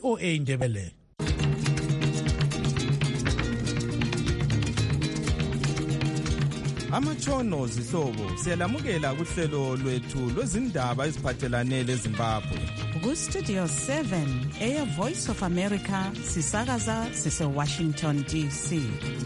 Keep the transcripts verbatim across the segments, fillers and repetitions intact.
O A Ndebele. Amatshono zihlobo siyalamukela kuhlelo lwethu lwezindaba eziphathelane leZimbabwe. Ku Studio seven, Air Voice of America, sisakaza sise Washington D C.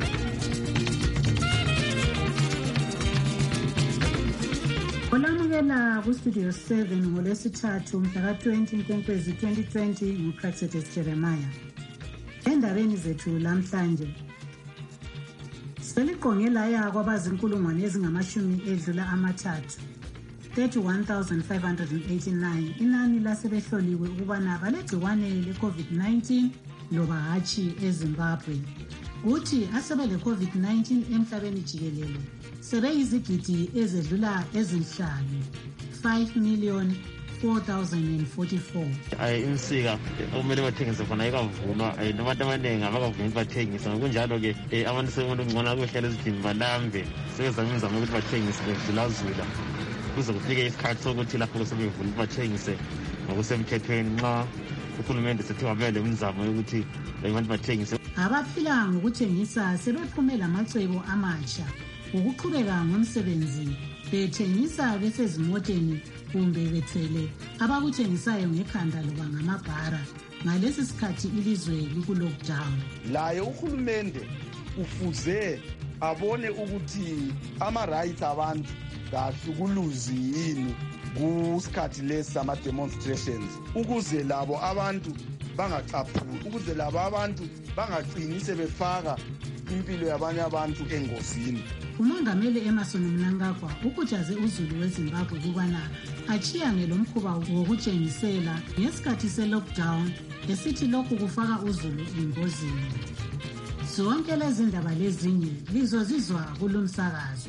Olamukela ku Studio seven ngolwesithathu mhla twenty Nkwezi twenty twenty nguPractice Jeremiah. Endabeni zethu lamhlanje seliqonge laya kwabazinkulungwane ezingamashumi edlula amathathu thirty-one thousand five hundred eighty-nine inani lasebehloliwe ukubana balegciwane le-COVID nineteen loba hatshi eZimbabwe. Uthi asebele COVID nineteen emhlabeni jikelele sebeyizigidi ezedlula ezinhlanu five million four thousand forty-four. Ayi insika okumele bathengise khona ayikavunwa nabantu abaningi abakavuni bathengise ngokunjalo ke abantu semuntu ngibona kuhlala ezidini balambe sebezama imizamo ukuthi bathengise bedlulazula kuze kufike isikhathi sokuthi lapho sebevula bathengise ngokusemthethweni nxa uhulumende sethe wabele imizamo yokuthi abantu bathengise. Abaphila ngokuthengisa sebephumela amacebo amatsha ukuqhubeka ngomsebenzi bethengisa besezimoteni kumbe bethwele abakuthengisayo ngekhanda loba ngamabhara. Ngalesi sikhathi ilizwe liku-lockdown. Laye uhulumende ufuze abone ukuthi ama-rights abantu kahlukuluzi yini kusikhathi lesi sama-demonstrations ukuze labo abantu bangacaphuli, ukuze labo abantu bangagcini sebefaka impilo yabanye abantu engozini. Umongameli Emmerson Mnangagwa ukhuthaze uzulu weZimbabwe ukubana achiyane lo mkhuba wokutshengisela ngesikhathi se-lockdown esithi lokhu kufaka uzulu engozini. Zonke lezi ndaba lezinye lizozizwa kulomsakazo.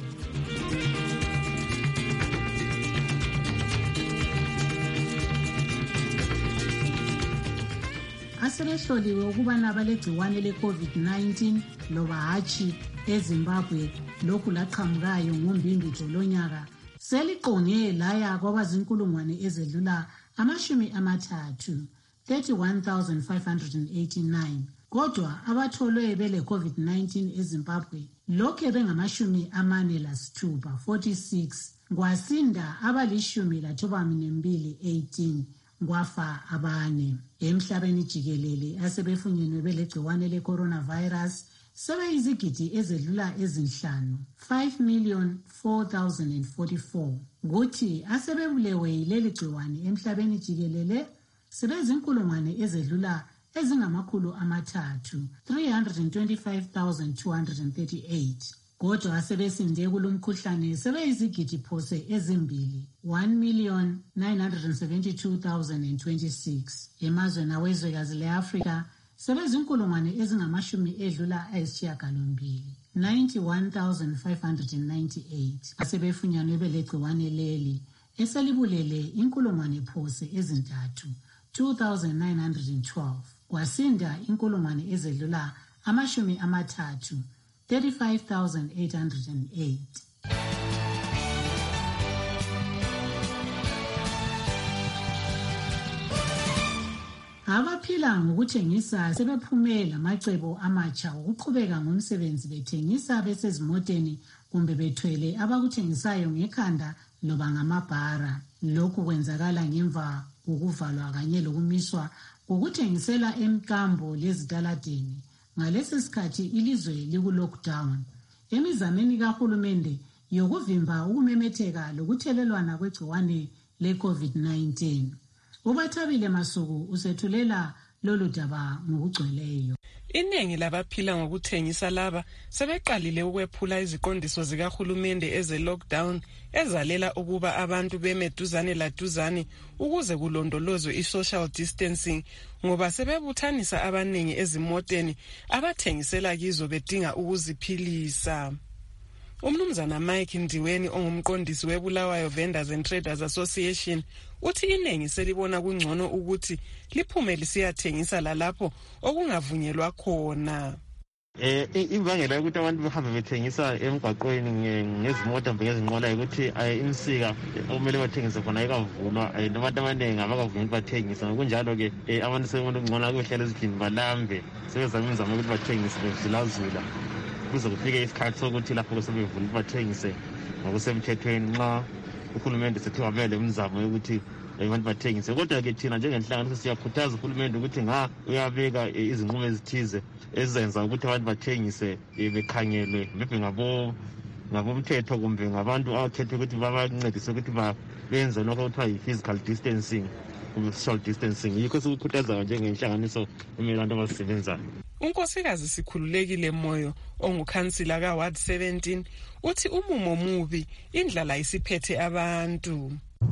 Asebehloliwe ukubana balegciwane le-COVID nineteen loba hatshi eZimbabwe lokhu laqhamukayo ngoMbimbi lonyaka seliqonge laya kwabazinkulungwane ezedlula amashumi amathathu thirty-one thousand five hundred eighty-nine. Kodwa abatholwe bele-COVID nineteen eZimbabwe lokhe bengamashumi amane lasithupha forty-six, kwasinda abalishumi lathobamine mbili eighteen, kwafa abane. Emhlabeni jikelele asebefunyenwe belegciwane le-coronavirus sebeyizigidi ezedlula ezinhlanu five million four thousand forty-four. Kuthi asebebulewe yileli gciwane emhlabeni jikelele sebezinkulungwane ezedlula ezingamakhulu amathathu three hundred twenty-five thousand two hundred thirty-eight. Kodwa asebesinde kulomkhuhlane sebeyizigidi phose ezimbili one million nine hundred seventy-two thousand twenty-six. Emazweni awezwekazi le-Afrika sebezinkulungwane ezingamashumi edlula ayisishiyagalombili ninety-one thousand five hundred ninety-eight. Asebefunyanwe belegciwane leli eselibulele inkulungwane phose ezintathu two thousand nine hundred twelve. Kwasinda inkulungwane ezedlula amashumi amathathu thirty-five thousand eight hundred eight. Abaphila ngokuthengisa sebephumela amacebo amatsha ukuqhubeka ngomsebenzi bethengisa besezimoteni kumbe bethwele abakuthengisayo ngekhanda loba ngamabhara. Lokhu kwenzakala ngemva kokuvalwa kanye lokumiswa kokuthengisela emkambo lezitaladeni. Ngalesi sikhathi ilizwe liku-lockdown. Emizameni kahulumende yokuvimba ukumemetheka lokuthelelwana kwegciwane le-COVID nineteen. Ubathabile Masuku usethulela lolu daba ngokugcweleyo. Iningi labaphila ngokuthengisa laba sebeqalile ukwephula iziqondiso zikahulumende eze-lockdown ezalela ukuba abantu bemeduzane laduzane ukuze kulondolozwe i-social distancing ngoba sebebuthanisa abaningi ezimoteni abathengisela kizo bedinga ukuziphilisa. Umnumzana Mike Ndiweni ongumqondisi weBulawayo Vendors and Traders Association uthi inengi selibona kungcono ukuthi liphume lisiyathengisa lalapho okungavunyelwa khona. Eh imbangela ukuthi abantu behambe bethengisa emgwaqweni ngezimoto mbe ngezinqola ukuthi imsika okumele bathengise khona ayikavunwa abantu abaningi abakavuni bathengisa ngokunjalo ke abantu sebona ukungcola kuhlala ezindlini balambe sebezama imizamo ukuthi bathengise bezilazula kuze kufike isikhathi sokuthi lapho sebevuna bathengise ngokusemthethweni nxa uhulumende sethi wamele imizamo yokuthi abantu bathengise. Kodwa ke thina njengenhlanganiso siyakhuthaza uhulumende ukuthi nga uyabeka izinqumo ezithize ezenza ukuthi abantu bathengise bekhangelwe mbe ngabo ngabomthetho kumbe ngabantu abakhethe ukuthi babancedise ukuthi benze lokho okuthiwa yi-physical distancing kumbe social distancing. Yikho sikukhuthaza njengenhlanganiso emelanto abasebenzayo. Unkosikazi Sikhululekile Moyo ongukhansila ka Ward seventeen uthi umumo mubi indlala isiphethe abantu.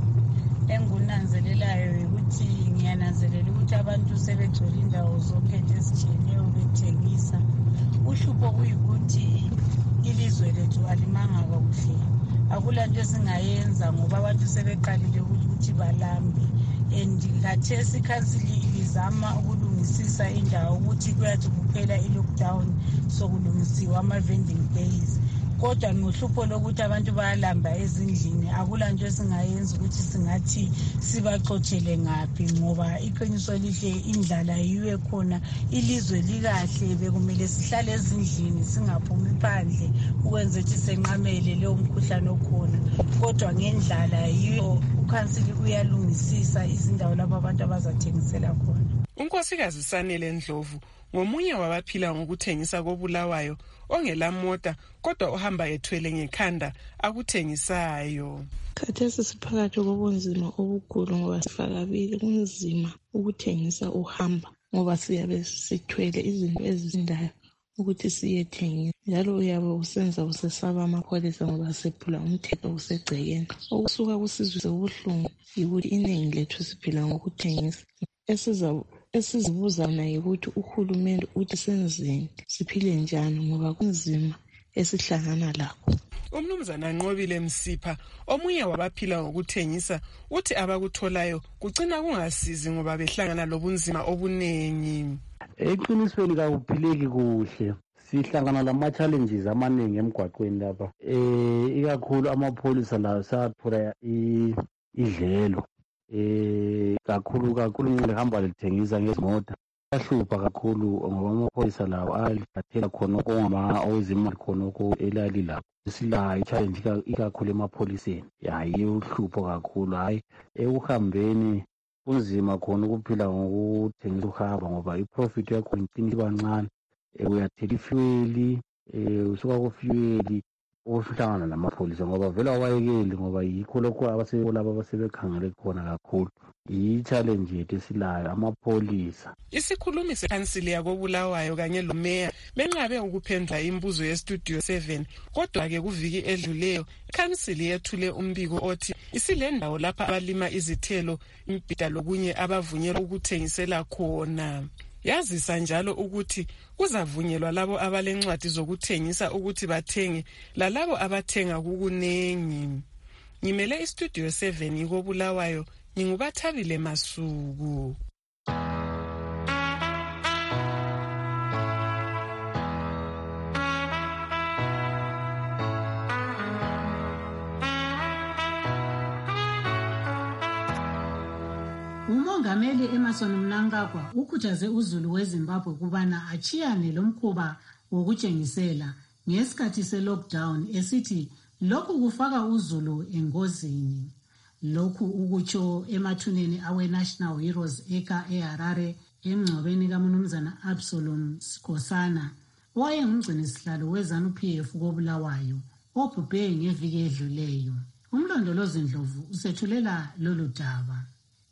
Engunanzelelayo ukuthi ngiyananzelela ukuthi abantu sebegcwele indawo zonke ezitshiyeneyo bethengisa. Uhlupho kuyikuthi ilizwe lethu alimanga kakuhle. Akulanto esingayenza ngoba abantu sebeqalile ukuthi balambe. Andikhathesi ikhansili ilizama ukulungisisa indawo ukuthi kuyathi kuphela i-lockdown sokulungisiwa ama-vending days. Kodwa ngohlupho lokuthi abantu bayalamba ezindlini akulanto esingayenza ukuthi singathi sibaxothele ngaphi ngoba iqiniso lihle indlala yiwe khona ilizwe likahle bekumele sihlale ezindlini singaphumi phandle ukwenza ukuthi senqamele leyo mkhuhlane okhona. Kodwa ngendlala yiyo ukhansili uyalungisisa izindawo lapho abantu abazathengisela khona. Unkosikazi Sanele Ndlovu ngomunye wabaphila ngokuthengisa koBulawayo ongela mota kodwa ohamba ethwele ngekhanda akuthengisayo. Khathesi siphakathi kobunzima obukhulu ngoba sifakabili kunzima ukuthengisa uhamba ngoba siyabe sithwele izinto ezizindayo ukuthi siyethengisa njalo uyabe usenza usesaba amapholisa ngoba sephula umthetho usegcekeni. Okusuka kusizwe ubuhlungu yikuthi iningi lethu siphila ngokuthengisa. Esiza esizibuza na yikuthi uhulumende uthi senzeni siphile njani ngoba kunzima esihlangana lakho. Umnumzana Nqobile Msipha omunye wabaphila ngokuthengisa uthi abakutholayo kugcina kungasizi ngoba behlangana lobunzima obunengi. Eqinisweni kakuphileki kuhle. Sihlangana lama challenges amaningi emgwaqweni lapha. Eh ikakhulu amapholisa la saphula idlelo. Eh kakhulu kakhulu ngihle hamba lithengisa ngezimoto. Ahlupha kakhulu ngoba amapholisa lawo alithathela khona okungama owezimali khona oko elali lapho. Sila i-challenge ikakhulu emapholiseni. Hayi uhlupho kakhulu hayi ekuhambeni kunzima khona ukuphila ngokuthengisa uhamba ngoba i-profit yakho inkinga ibancane. Uyathela ifuel eh usuka ku fuel uhlangana namapholisa ngoba vele awayekeli ngoba yikho lokho abasebolaba abasebekhangele khona kakhulu. I-challenge yethu esilayo amapholisa. Isikhulumi sekhansili yakoBulawayo kanye lomeya benqabe ukuphendula imibuzo ye-Studio seven kodwa ke kuviki edluleyo ikhansili yethule umbiko othi isilendawo lapha abalima izithelo imbhida lokunye abavunyelwa ukuthengisela khona. Yazisa njalo ukuthi kuzavunyelwa labo abalencwadi zokuthengisa ukuthi bathenge lalabo abathenga kukunengi. Ngimele iStudio seven ikoBulawayo ngingubathabile Masuku. Umongameli Emmerson Mnangagwa ukhuthaze uZulu weZimbabwe kubana achiyane lomkhuba wokutshengisela ngesikhathi se-lockdown esithi lokhu kufaka uZulu engozini. Lokhu ukutsho emathuneni awe-National Heroes Acre eHarare emngcwabeni kaMnumzana Absalom Sikhosana owayengumgcinisihlalo we-ZANU-P F koBulawayo obhubhe ngeviki edluleyo. Umlondolozi Ndlovu usethulela lolu daba.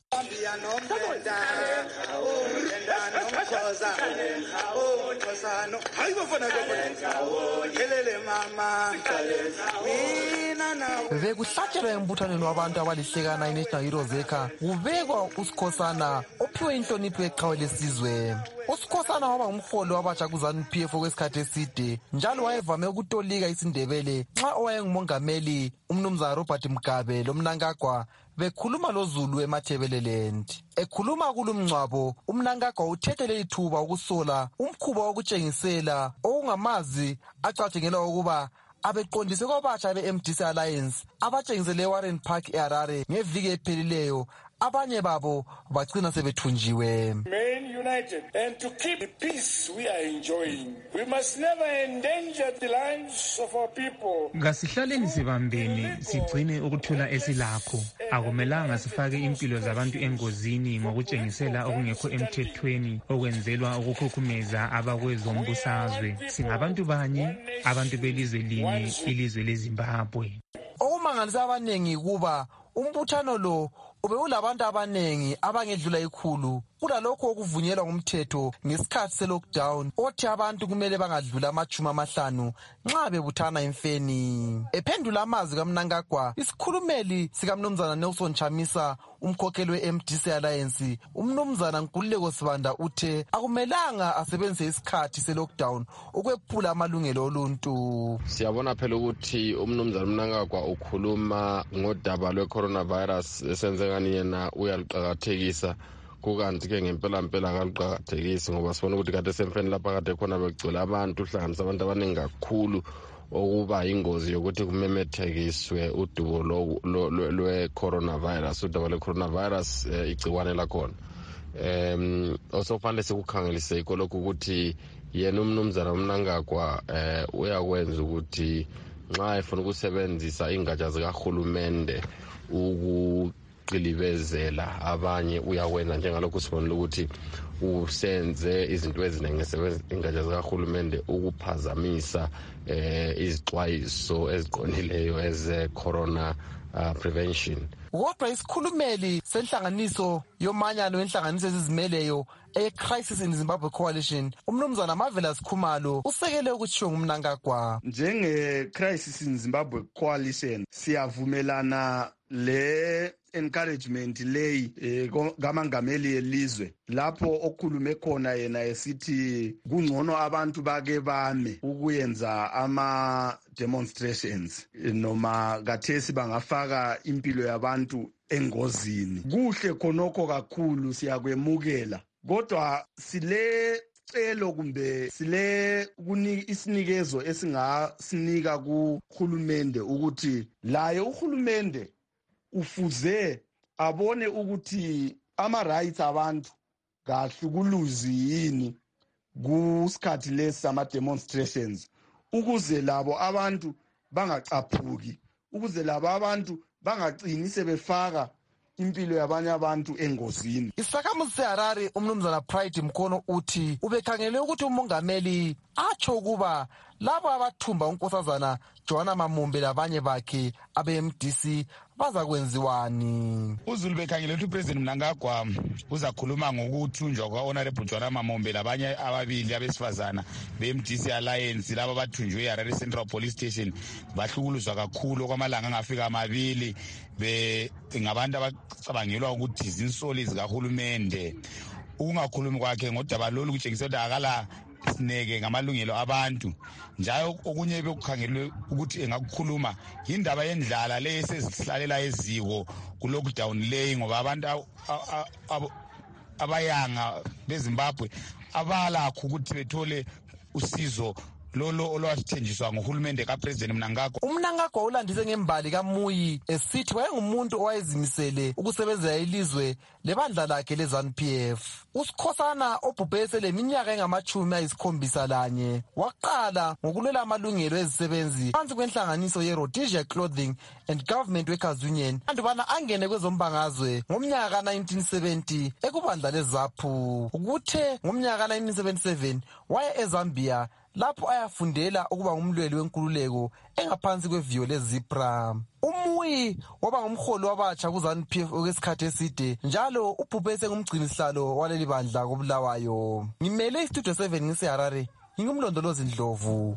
Bekuhlatshelwa embuthaneni wabantu abalihlekana i-National Heroes Acre kubekwa uSikhosana ophiwe inhlonipho yeqhawe lesizwe. uSikhosana waba umholi wabatsha ku-ZANU-P F okwesikhathi eside njalo wayevame ukutolika isiNdebele nxa owayengumongameli uMnumzana Robert Mugabe loMnangagwa bekhuluma loZulu eMathebeleland. Ekhuluma kulumngcwabo, uMnangagwa uthethe leli thuba ukusola umkhuba wokutshengisela okungamazi acatshengela ukuba abeqondise kwabatsha be-M D C Alliance abatshengisele eWarren Park eHarare ngeviki ephelileyo. Abanye babo bagcina sebethunjiwe. Remain united and to keep the peace we are enjoying. We must never endanger the lives of our people. Ngasihlaleni sibambeni sigcine ukuthola esilakho. Akumelanga sifake impilo zabantu engozini ngokutshengisela okungekho emthethweni okwenzelwa ukukhukhumeza abakwezombusazwe. Singabantu banye, abantu belizwe linye, ilizwe leZimbabwe. Okumangalisa abanengi kuba umbuthano lo ube ulabantu abanengi abangedlula ikhulu kulalokho okuvunyelwa ngumthetho ngesikhathi se-lockdown othi abantu kumele bangadlula amachumi amahlanu nxa bebuthana emfeni. Ephendula amazwi kaMnangagwa, isikhulumeli sikamnumzana Nelson Chamisa, umkhokheli we-M D C Alliance, umnumzana Nkululeko Sibanda uthe akumelanga asebenzise isikhathi se-lockdown ukwephula amalungelo oluntu. Siyabona phela ukuthi umnumzana Mnangagwa ukhuluma ngodaba lwe-coronavirus esenzekani yena uyaluqakathekisa. Kukanti ke ngempela mpela akaluqakathekisi ngoba sibona ukuthi kade semfeni lapha kade khona begcwele abantu, uhlanganisa abantu abaningi kakhulu okuba ingozi yokuthi kumemethekiswe udubo lwe-coronavirus, udaba lwe-coronavirus igciwane lakhona. Um osofanele sikukhangelise ikho lokhu ukuthi yena umnumzana Mnangagwa uyakwenza ukuthi nxa efuna ukusebenzisa ingatsha zikahulumende uku qilibezela abanye uyakwenza njengalokho sibonile ukuthi usenze izinto eziningi ingatsha zikahulumende ukuphazamisa eh izixwayiso eziqonileyo eze corona uh, prevention. Kodwa isikhulumeli senhlanganiso yomanyano wenhlanganiso ezizimeleyo e-Crisis in Zimbabwe Coalition, umnumzana Marvelous Khumalo usekele ukutshiwo ngumNangagwa. Njenge-Crisis in Zimbabwe Coalition siyavumelana le encouragement leyi kamangameli elizwe lapho okhulume khona yena esithi kungcono abantu bake bame ukuyenza ama demonstrations noma kathesi bangafaka impilo yabantu engozini. Kuhle khonokho kakhulu, siyakwemukela, kodwa sile celo kumbe sile isinikezo esingasinika kuhulumende ukuthi laye uhulumende ufuze abone ukuthi ama-rights abantu kahlukuluzi yini kusikhathi lesi sama-demonstrations, ukuze labo abantu bangacaphuki, ukuze labo abantu bangagcini sebefaka impilo yabanye abantu engozini. Isakhamuzi seHarare umnumzana Pride Mkhono uthi ubekhangele ukuthi umongameli atsho ukuba labo abathumba unkosazana Joanna Mamumbe labanye bakhe abe-M D C bazakwenziwani. UZulu bekhangele ukuthi uPresident Mnangagwa uzakhuluma ngokuthunjwa kwa-Honorable Joanna Mamumbe labanye ababili abesifazana be-M D C Alliance laba bathunjwe eHarare Central Police Station bahlukuluzwa kakhulu kwamalanga angafika amabili be ngabantu abacabangelwa ukuthi izinsoli zikahulumende. Ukungakhulumi kwakhe ngodaba lolu kutshengisa ukuthi akala sineke ngamalungelo abantu, njalo okunye bekukhangelwe ukuthi engakukhuluma indaba yendlala lesezihlalela eziko ku-lockdown leyi ngoba abantu abayanga beZimbabwe abalakho ukuthi bethole usizo lolo olwathenjiswa nguhulumende kaPresident Mnangagwa. UMnangagwa ulandise ngembali kaMuyi esithi wayengumuntu owayezimisele ukusebenzela ilizwe lebandla lakhe le-ZANU P F. USikhosana obhubhese leminyaka engamachumi ayisikhombisa lanye waqala ngokulwela amalungelo ezisebenzi phansi kwenhlanganiso ye-Rhodesia Clothing and Government Workers Union kanti bana angene kwezombangazwe ngomnyaka ka-nineteen seventy ekubandla leZAPU. Kuthe ngomnyaka ka-nineteen seventy-seven waye eZambia lapho ayafundela ukuba ngumlweli wenkululeko engaphansi kweviyo leZipra. Umuyi waba ngumholi wabatsha ku-ZANU P F okwesikhathi eside, njalo ubhubhese ngumgcinisihlalo waleli bandla koBulawayo. Ngimele iStudio seven ngiseHarare, ngingumlondolozi Ndlovu.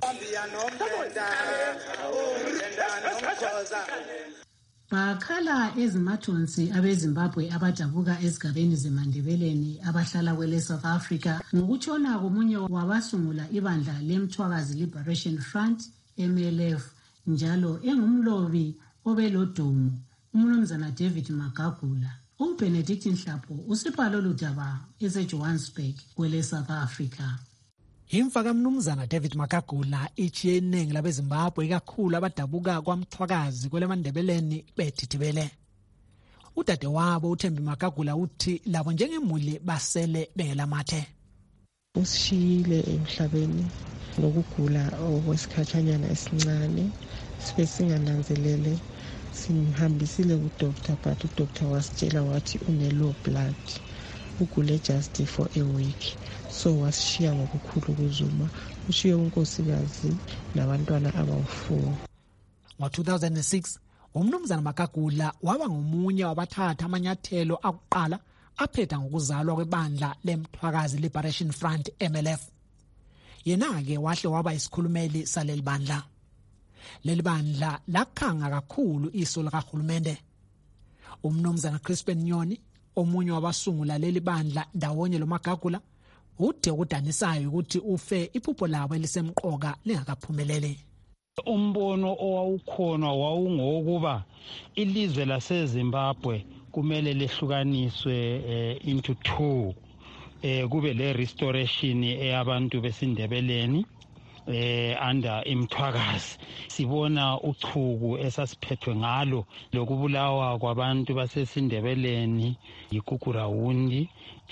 Bakhala ezimathonsi abeZimbabwe abadabuka ezigabeni zeMandebeleni abahlala kwele South Africa ngokutshona komunye wabasungula ibandla leMthwakazi Liberation Front M L F, njalo engumlobi obelodumo umnumzana David Magagula. UBenedict Nhlapho usipha lolu daba eseJohannesburg kwele South Africa. Imfa kaMnumzana David Magagula ichiye iningi labeZimbabwe ikakhulu abadabuka kwamthwakazi kweleMandebeleni bethithibele. Udade wabo uThembi Magagula uthi labo njengemuli basele bengelamathe. Usishiyile emhlabeni ngokugula okwesikhatshanyana esincane sibe singananzelele simhambisile kudoctor but udoctor wasitshela wathi une-low blood ugule just for a week so wasishiya ngokukhulu ukuzuma ushiye unkosikazi nabantwana abawu-four. Ngo-two thousand six umnumzana Magagula waba ngomunye wabathatha amanyathelo akuqala aphetha ngokuzalwa kwebandla lemthwakazi Liberation Front M L F. Yena-ke wahle waba isikhulumeli saleli bandla. Leli bandla lakhanga kakhulu iso likahulumende. Umnumzana Crispin Nyoni omunye wabasungula leli bandla ndawonye lo Magagula ude ukudanisayo ukuthi ufe iphupho labo elisemqoka lingakaphumeleli. Umbono owawukhona wawungokuba ilizwe laseZimbabwe kumele lehlukaniswe uh, into two eh kube le restoration eyabantu besindebeleni eh under imthwakazi. Sibona uchuku esasiphethwe ngalo lokubulawa kwabantu basesindebeleni yikukurawundi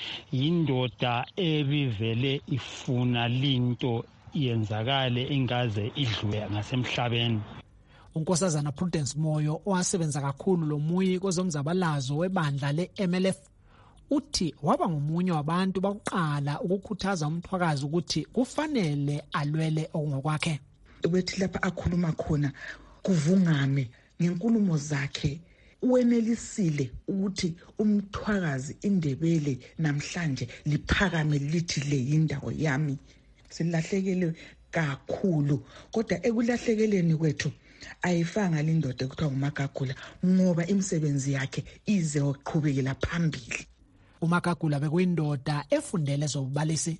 indoda ebivele ifuna linto yenzakale ingaze idlule ngasemhlabeni. Unkosazana Prudence Moyo owasebenza kakhulu lomuyi kwezomzabalazo webandla le-M L F uthi waba ngomunye wabantu bakuqala ukukhuthaza umthwakazi ukuthi kufanele alwele okungokwakhe. Wethi lapha akhuluma khona kuvungame ngenkulumo zakhe uwenelisile ukuthi umthwakazi indebele namhlanje liphakame lithi le yindawo yami. Silahlekele kakhulu kodwa ekulahlekeleni kwethu ayifanga lindoda ekuthiwa uMagagula ngoba imisebenzi yakhe ize oqhubekela phambili. uMagagula bekuyindoda efundele zobubalisi.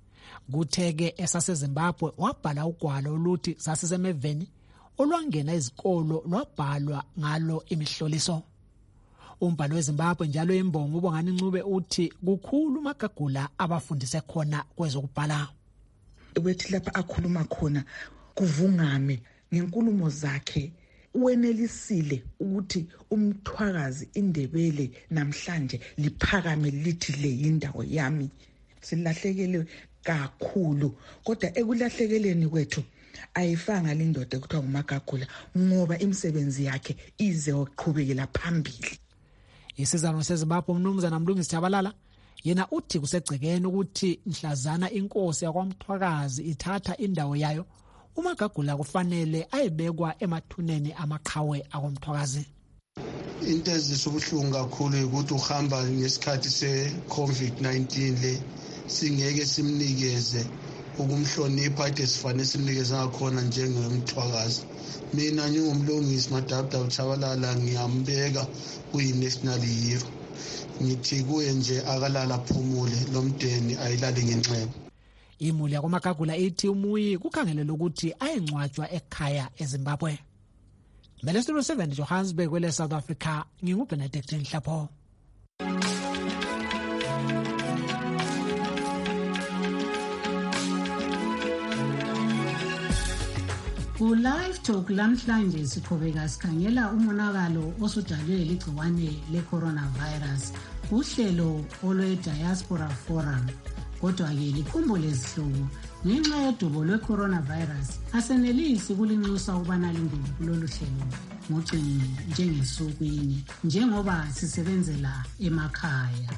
Kutheke esaseZimbabwe wabhala ugwalo oluthi sasisemeveni olwangena izikolo lwabhalwa ngalo imihloliso. Umbhalo weZimbabwe njalo imbongo uBongani Ncube uthi kukhulu uMagagula abafundise khona kwezokubhala. Wethi lapha akhuluma khona kuvungame ngenkulumo zakhe uwenelisile ukuthi umthwakazi indebele namhlanje liphakame lithi le yindawo yami. Silahlekele kakhulu kodwa ekulahlekeleni kwethu ayifanga lindoda ekuthiwa uMagagula ngoba imisebenzi yakhe ize oqhubekela phambili. Isizano seZimbabwe umnumzana Mlungisi Jabalala yena uthi kusegcekeni ukuthi mhlazana inkosi yakwamthwakazi ithatha indawo yayo uMagagula kufanele ayebekwa emathuneni amaqhawe akomthwakazi. Into ezisubuhlungu kakhulu ukuthi uhamba ngesikhathi se-COVID nineteen le singeke simnikeze ukumhlonipha ade sifanele simnikeze ngakhona njengemthwakazi. Mina ngingumlungisi Madabda Chabalala ngiyambeka kuyi-national hero. Ngithi kuye nje akalala phumule lomdeni ayilali ngenxeba. Imuli yakwamagagula ithi umuyi kukhangelelwe ukuthi ayengcwatshwa ekhaya eZimbabwe. Mele Studio seven Johannesburg kwele South Africa nginguBenedict Nhlapho. Ku-Live Talk lamhlanje siqhubeka sikhangela umonakalo osudalwe ligciwane le-coronavirus uhlelo olwe-Diaspora Forum. Kodwa-ke likhumbule zihlobo ngenxa yodubo lwe-coronavirus asenelisi kulinxusa ukubana lingene kulolu hlelo ngocingo njengesukwini njengoba sisebenzela emakhaya.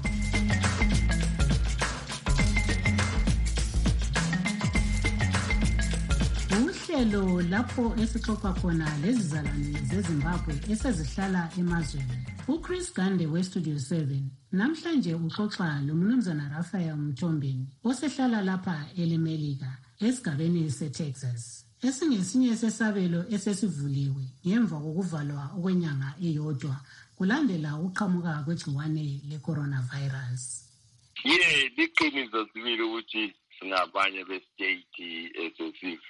Uhlelo lapho esixoxa khona lezizalwane zeZimbabwe esezihlala emazweni. uChris Gande weStudio seven namhlanje uxoxa lomnumzana Raphael Mthombeni osehlala lapha eLemelika esigabeni seTexas. Esingesinye sesabelo esesivuliwe ngemva kokuvalwa okwenyanga eyodwa kulandela uqhamuka kwegciwane le-coronavirus. Ye, liqiniso sibili ukuthi singabanye bestate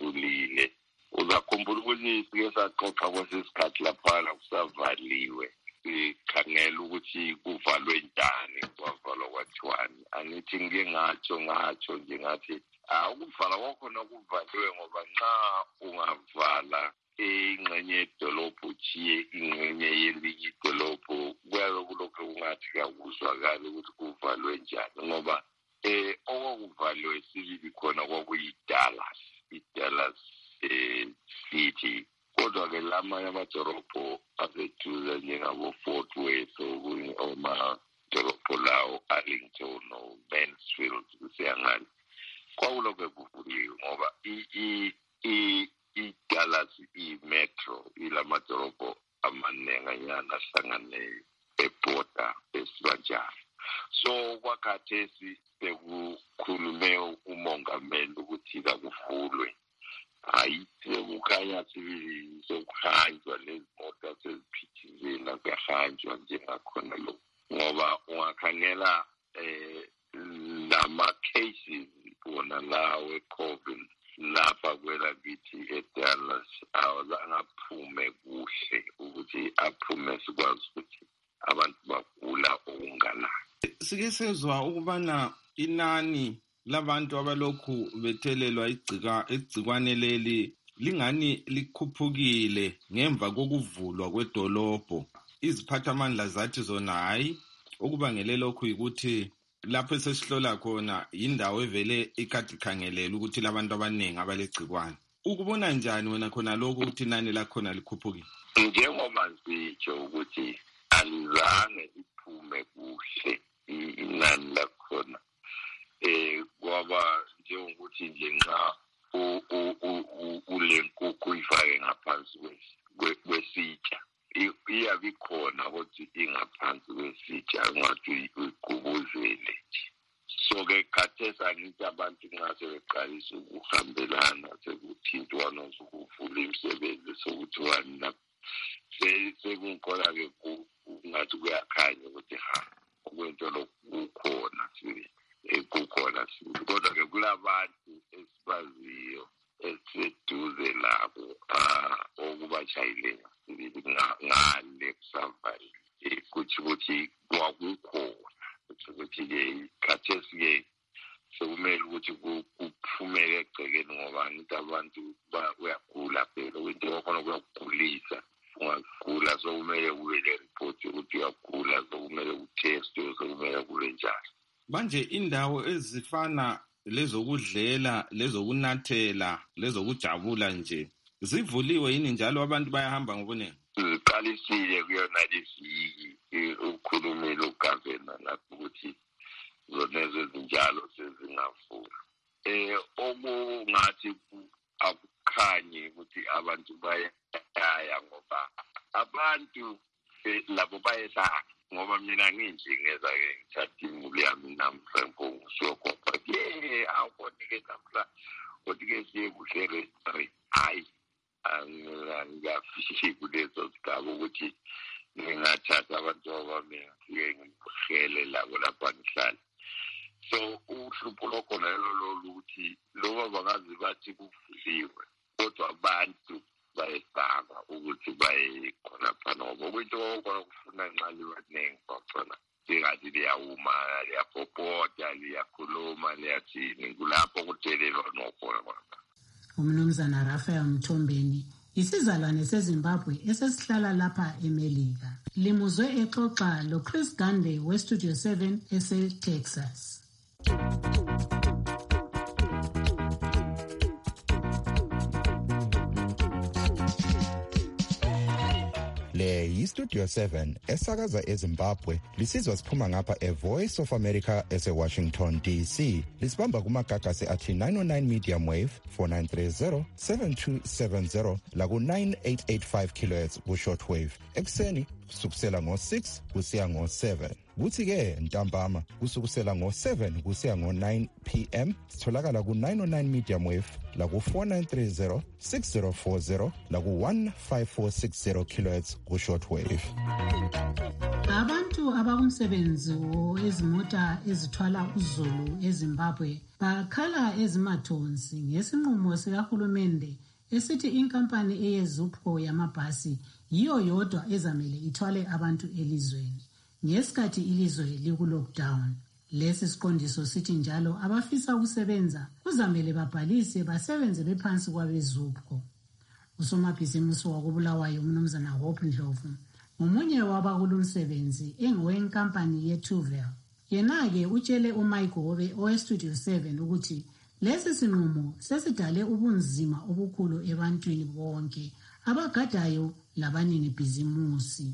esesivulile. Uzakhumbula ukuthi sike saxoxa kwesisikhathi laphana kusavaliwe. sikhangela ukuthi kuvalwe njani kwavalwa kwathiwani. Angithi ngike ngatsho ngatsho nje ngathi ukuvala kwakhona kuvaliwe ngoba nxa ungavala ingxenye yedolobho uchiye ingxenye yelinye idolobho kuyabe kulokhu kungathi kakuzwakali ukuthi kuvalwe njani ngoba eh okuvaliwe sibili khona kwakuyiDallas iDallas eh city kodwa ke lamanye amadolobho aseduze njengabo Fort Worth oma dolobho lawo Arlington no Mansfield kusiyangani kwakulokho kuvuliwe ngoba i i iDallas i-metro ilamadolobho amanenganyana ahlangane eborder esibanjalo. So kwakhathesi sekukhulume umongameli ukuthi kakuvulwe. Hayi sekukhanya sibili sokuhanjwa lezimoto seziphithizela kuyahanjwa njengakhona lo ngoba ungakhangela eh lama cases bona lawe COVID lapha kwela kithi eDallas awazangaphume kuhle ukuthi aphume sikwazi ukuthi abantu bagula okungana. Sike sezwa ukubana inani labantu abalokhu bethelelwa igcika igcikwane leli lingani likhuphukile ngemva kokuvulwa kwedolobho. Iziphathamandla zathi zona hayi okubangele lokhu ukuthi lapho sesihlola khona indawo evele ikade ikhangelela ukuthi labantu abaningi abalegcikwane. Ukubona njani wena khona lokho ukuthi nani lakhona likhuphukile? Njengoba sitsho ukuthi alizange iphume kuhle inani lakhona eh kwaba njengokuthi nje nxa ulenkukhu ifake ngaphansi kwesitsha iyabikhona ukuthi ingaphansi kwesitsha ngathi uyigubuzele. So ke khathesi angithi abantu nxa sebeqalisa ukuhambelana sekuthintwana ukuvula imisebenzi sokuthi wena sekunkola ke ngathi kuyakhanya ukuthi ha okwento lokukhona sibe ekukhona sibe kodwa ke kulabantu esibaziyo esiseduze labo okubachayileyo ngale kusavali kuthi ukuthi kwakukhona ukuthi ke khathesi ke sekumele ukuthi kuphumele egcekeni ngoba ngithi abantu bayagula phela into yakhona kuyagulisa ungagula sokumele kube le report ukuthi uyagula sokumele utestwe sokumele kube njalo. Manje indawo ezifana lezokudlela lezokunathela lezokujabula nje zivuliwe yini njalo abantu bayahamba ngobuningi? Ziqalisile kuyona lesi ukhulumile ugavana lapho ukuthi zona ezinjalo sezingavula. Eh okungathi akukhanye ukuthi abantu bayaya ngoba abantu labo bayesaka ngoba mina nginje ngeza ke ngithatha imuli yami namhla ngisuka kodwa ke awubonike namhla kodwa ke siye kuhle restaurant hayi angiyafishi kulezo sigaba ukuthi ngingathatha abantu abami ngike ngibuhlele labo lapha ngihlala. So uhlupho lokhona lolo ukuthi loba bangazi bathi kuvuliwe kodwa abantu bayesaba ukuthi baye khona phana ngoba kwinto okona kufuna nxali abaningi bakhona singathi liyawuma liyapopota liyakhuluma liyathini kulapho kuthelelwa nokhona khona. Umnumzana Raphael Mthombeni isizalwane seZimbabwe esesihlala lapha eMelika limuzwe exoxa lo Chris Gande we Studio seven ese-Texas. Le yi-Studio seven esakaza eZimbabwe lisizwa siphuma ngapha e-Voice of America ese-Washington D C. Lisibamba kumagagasi athi nine oh nine medium wave four nine three zero seven two seven zero laku nine eight eight five kilohertz ku-short wave ekuseni kusukusela ngo-six kusiya ngo-seven. Kuthi-ke ntambama kusukusela ngo-seven kusiya ngo-nine p m sitholakala ku-nine oh nine medium wave laku-four nine three zero six zero four zero laku-one five four six zero kilohertz ku-short wave. Abantu abakumsebenzi ezimota ezithwala uzulu eZimbabwe bakhala ezimathonsi ngesinqumo sikahulumende esithi inkampani eyezupco yamabhasi yiyo yodwa ezamele ithwale abantu elizweni ngesikhathi ilizwe liku-lockdown. Lesi siqondiso sithi njalo abafisa ukusebenza kuzamele babhalise basebenze bephansi kwabezupco. Usomabhizimusi wakubulawayo umnumzana Hope Ndlovu ngomunye wabakulumsebenzi engowenkampani ye-Tuvel. Yena-ke utshele uMike Hobe owestudio seven ukuthi lesi sinqumo sesidale ubunzima obukhulu ebantwini bonke abagadayo labanini bhizimusi.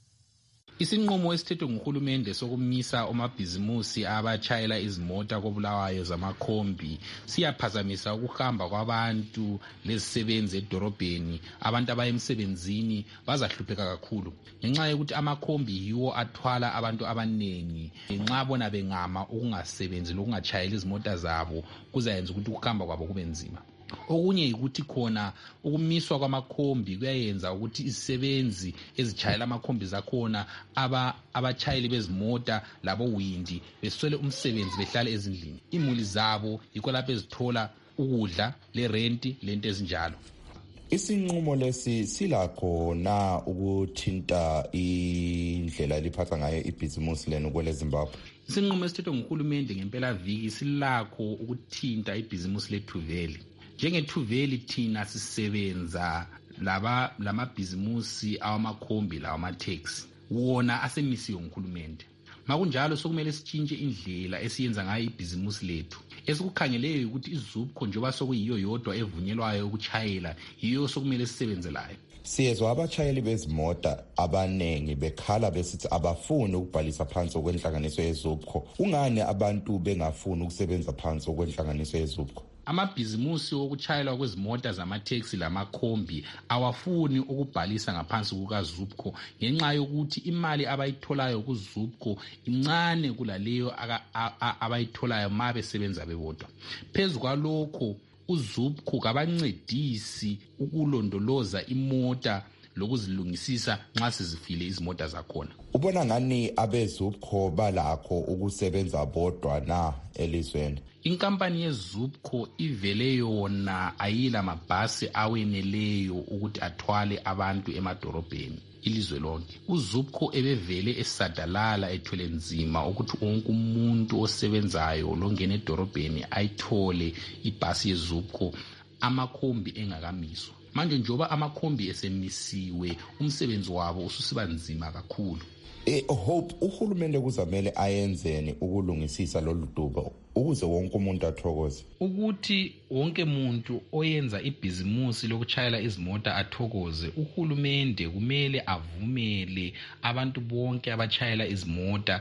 Isinqumo esithethwe nguhulumende sokumisa omabhizimusi abatshayela izimota kobulawayo zamakhombi siyaphazamisa ukuhamba kwabantu lezisebenzi edorobheni. Abantu abaya emsebenzini bazahlupheka kakhulu ngenxa yokuthi amakhombi yiwo athwala abantu abanengi. Nxa bona bengama ukungasebenzi lokungachayela izimota zabo kuzayenza ukuthi ukuhamba kwabo kube nzima. Okunye yikuthi khona ukumiswa kwamakhombi kuyayenza ukuthi izisebenzi ezitshayela amakhombi zakhona aba abatshayeli bezimota labo windi beswele umsebenzi behlale ezindlini. Imuli zabo yikho lapho ezithola ukudla le renti lento ezinjalo. Isinqumo lesi silakho na ukuthinta indlela liphatha ngayo ibhizimusi lenu kwele Zimbabwe? Isinqumo esithethwe nguhulumende ngempela viki silakho ukuthinta ibhizimusi leTuveli. Njenge-Tuveli thina sisebenza laba lamabhizimusi awamakhombi lawamateksi wona asemisiwe nguhulumende. Makunjalo sokumele sitshintshe indlela esiyenza ngayo ibhizimusi lethu. Esikukhangeleyo ukuthi izupco njengoba sokuyiyo yodwa evunyelwayo ukuchayela yiyo sokumele sisebenzelayo. Siyezwa abatshayeli bezimota abanengi bekhala besithi abafuni ukubhalisa phansi okwenhlanganiso yezupco. Ungane abantu bengafuni ukusebenza phansi okwenhlanganiso yezupco? Amabhizimusi okuchayelwa kwezimota zamateksi lamakhombi awafuni ukubhalisa ngaphansi kukaZupco ngenxa yokuthi imali abayitholayo kuZupco incane kulaleyo abayitholayo ma besebenza bebodwa. Phezu kwalokho uZupco kabancedisi ukulondoloza imota lokuzilungisisa nxa sizifile izimota zakhona. Ubona ngani abezupco balakho ukusebenza bodwa na elizweni? Inkampani yezupco ivele yona ayila mabhasi aweneleyo ukuthi athwale abantu emadorobheni ilizwe lonke. uZupco ebevele esadalala ethwele nzima ukuthi wonke umuntu osebenzayo longena edorobheni ayithole ibhasi yezupco amakhombi engakamiswa. Manje njoba amakhombi esemisiwe umsebenzi wabo ususiba nzima kakhulu. E Hope uhulumende kuzamele ayenzeni ukulungisisa lolu dubo ukuze wonke umuntu athokoze? Ukuthi wonke umuntu oyenza ibhizimusi lokuchayela izimota athokoze. Uhulumende kumele avumele abantu bonke abachayela izimota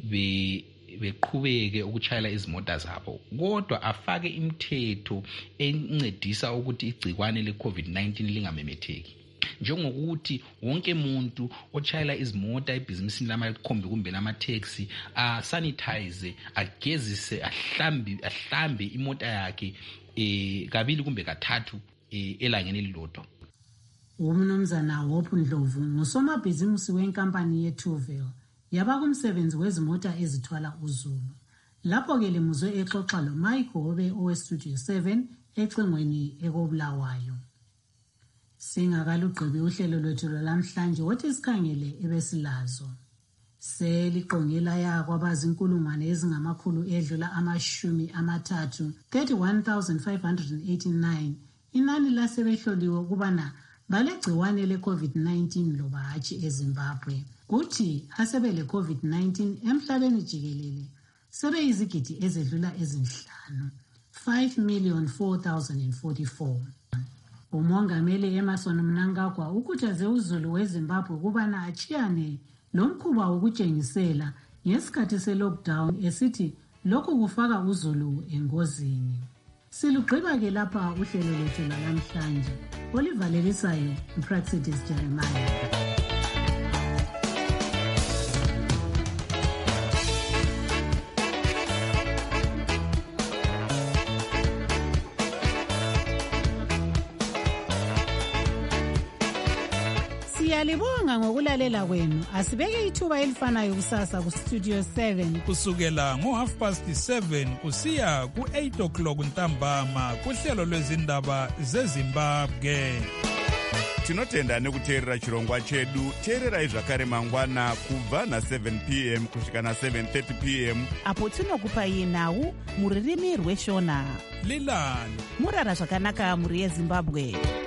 be beqhubeke ukuchayela izimota zabo, kodwa afake imithetho encedisa ukuthi igcikwane le-COVID nineteen lingamemetheki. Njengokuthi wonke umuntu ochayela izimota ebhizimisini lamakhombi kumbe lamateksi asanitize, agezise, ahlambe ahlambe imota yakhe eh kabili kumbe kathathu eh elangeni elilodwa. Umnumzana Hope Ndlovu ngusomabhizimusi wenkampani ye-Tuvel yaba kumsebenzi wezimota ezithwala uZulu. Lapho ke lemuzwe exoxa lo Mike Hobe owestudio seven ecingweni ekobulawayo. Singakalugqibi uhlelo lwethu lwalamhlanje wothi sikhangele ebesilazo. Seliqongela yakho abazinkulungwane ezingamakhulu edlula amashumi amathathu thirty-one thousand five hundred eighty-nine inani lasebehloliwe ukubana balegciwane le-COVID nineteen loba hatshi eZimbabwe. Kuthi asebele COVID nineteen emhlabeni jikelele sebeyizigidi ezedlula ezinhlanu five million four thousand forty-four. Umongameli Emerson Mnangagwa ukhuthaze uZulu weZimbabwe ukubana achiyane lomkhuba wokutshengisela ngesikhathi se-lockdown esithi lokhu kufaka uZulu engozini. Silugqiba ke lapha uhlelo lwethu lwalamhlanje. Olivalelisayo uPraxitis Jeremiah. Siyalibonga ngokulalela kwenu. Asibeke ithuba elifanayo kusasa ku Studio seven kusukela ngo half past seven kusiya ku eight o'clock ntambama kuhlelo lwezindaba zeZimbabwe. Tinotenda nekuteerera chirongwa chedu. Teererai zvakare mangwana kubva na seven p m kusvika na seven thirty p m apo tinokupai nhau muririmi rweshona. Lilani murara zvakanaka muri yeZimbabwe.